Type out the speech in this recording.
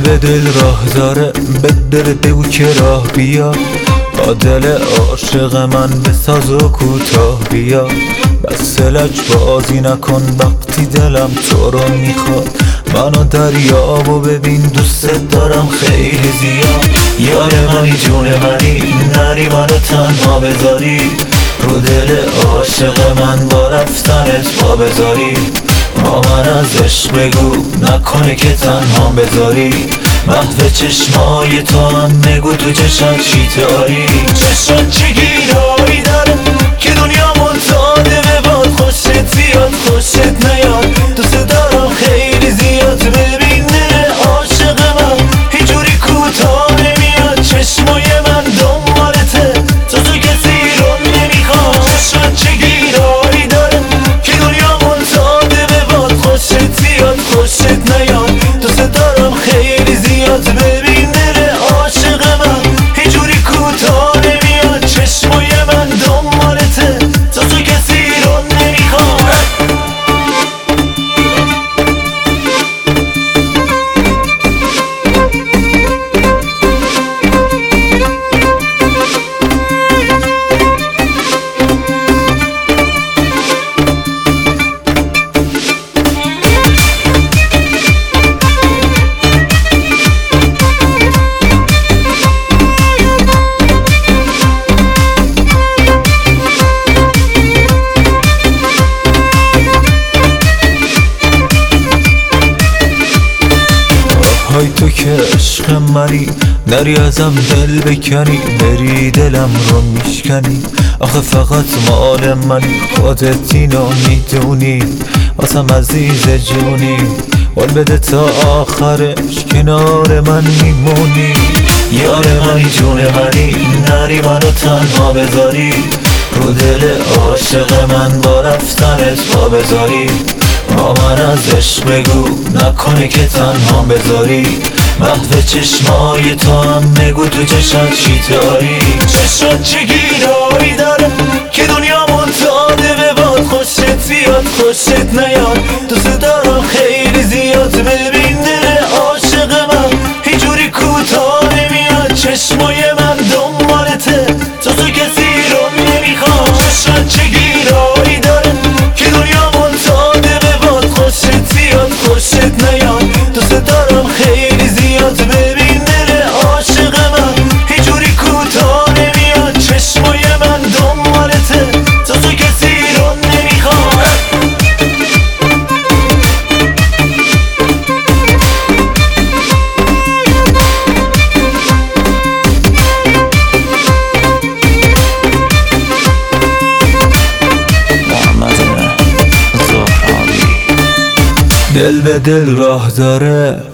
به دل راه داره، به دل بگو که راه بیا، با دل عاشق من بساز و کوتاه بیا. بس لج بازی نکن وقتی دلم تو رو میخواد، منو دریابو ببین دوست دارم خیلی زیاد. یار منی جون منی، نری منو تنها بذاری، رو دل عاشق من با رفتنت پا بذاری. با من از عشق بگو نکنه که تنها بذاری، محو چشمای تو هم بگو تو چشم چی تاری. چشم چی گیرایی داره که دنیا منتاده به باد، خوشت زیاد خوشت نیاد، دوست دارم خیلی زیاد. ببین دل عاشق من هیچوری کوتاه نمیاد، چشمای من دنبالته تو کسی رو نمیخواد. چشم چی گیرایی داره که دنیا منتاده به باد، خوشت زیاد خوشت نیاد، دوست دارم خیلی زیاد. ببین دل عاشق من هیچوری کوتاه نمیاد، چشمای من دنبالته تو کسی رو نمیخواد. های تو که عشق منی، نری ازم دل بکنی، بری دلم رو میشکنی. آخه فقط مال منی، خودت اینو میدونی، واسم عزیز جونی. قول بده تا آخرش کنار من میمونی. یار منی جون منی، نری منو تنها بذاری، رو دل عاشق من با رفتنت پا بذاری. با من از عشق بگو نکنه که تنها بذاری، محو چشمای تو هم بگو تو چشم چی تاری. چشم چه گیرایی داره که دنیا منتاده به باد، خوشت زیاد خوشت نیاد، دوست دارم خیلی زیاد. ببین دل عاشق من هیچوری کوتاه نمیاد، چشمای من دنبالته تو کسی رو نمیخواد. چشم چه گیرایی داره که دنیا منتاده به باد، خوشت زیاد خوشت نیاد، دوست دارم خیلی زیاد. ببین دل عاشق من هیچوری کوتاه نمیاد، چشمای من دنبالته تو کسی رو نمیخواد. دل به دل راه داره،